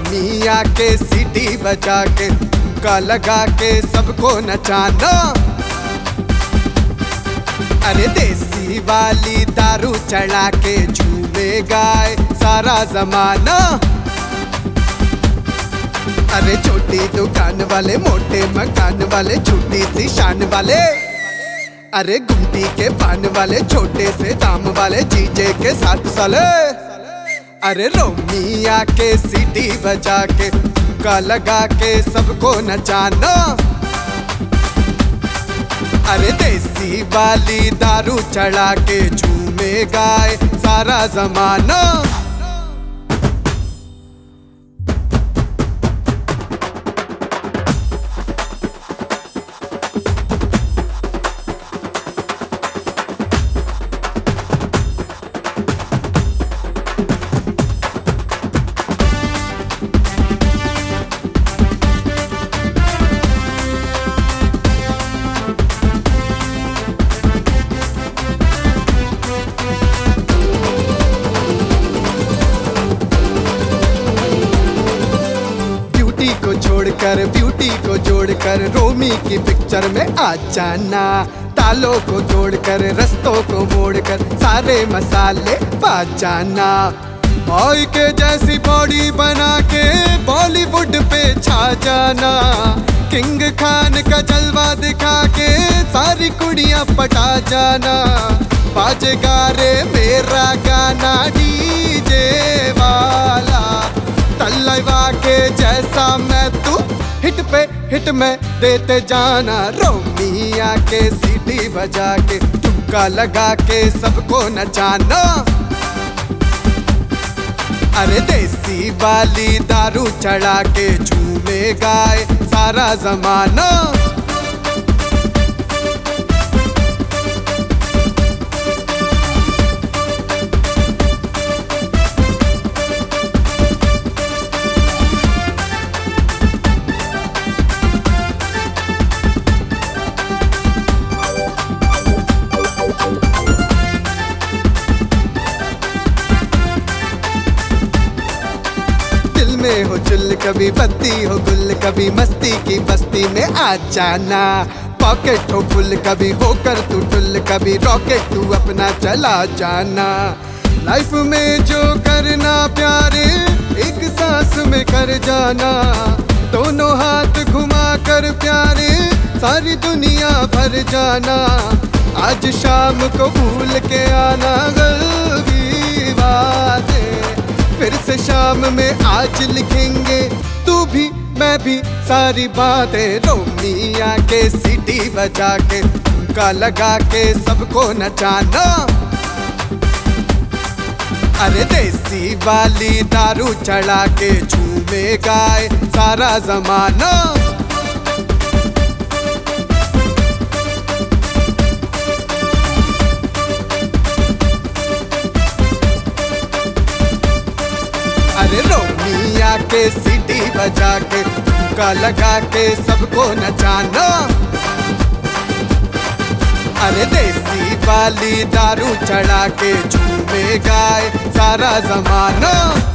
रोमिया के सीटी बजा के का लगा के सबको नचाना। अरे देसी वाली दारू चढ़ा के झूमे गाए सारा जमाना। अरे छोटी दुकान वाले, मोटे मकान वाले, छोटी सी शान वाले, अरे गुमटी के पान वाले, छोटे से दाम वाले, जीजे के साथ साले। अरे रोमिया के सीटी बजा के का लगा के सबको नचाना। अरे देसी वाली दारू चढ़ा के झूमे गाए सारा जमाना। ब्यूटी को जोड़कर रोमी की पिक्चर में आ जाना। तालों को जोड़कर रस्तों को मोड़कर सारे मसाले पा जाना। बॉय के जैसी बॉडी बना के बॉलीवुड पे छा जाना। किंग खान का जलवा दिखा के सारी कुड़ियां पटा जाना। बाजेगा रे मेरा गाना डीजे वाला, तलवा के जैसा मैं तू हिट में देते जाना। रोमिया के सीटी बजा के ठुमका लगा के सबको नचाना। अरे देसी वाली दारू चढ़ा के झूमे गाए सारा जमाना। में हो चुल कभी बत्ती हो गुल, कभी मस्ती की बस्ती में आ जाना। पॉकेट हो फुल कभी होकर तू टुल, कभी रॉकेट तू अपना चला जाना। लाइफ में जो करना प्यारे एक सांस में कर जाना। दोनों हाथ घुमा कर प्यारे सारी दुनिया भर जाना। आज शाम को भूल के आना गलबी बातें, फिर से शाम में आज लिखेंगे तू भी मैं भी सारी बातें। रोमिया के सीटी बजा के का लगा के सबको नचाना। अरे देसी वाली दारू चढ़ा के झूमे गाए सारा जमाना। अरे रोमिया के सीटी बजा के का लगा के सबको नचाना। अरे देसी वाली दारू चढ़ा के झूमे गाए सारा जमाना।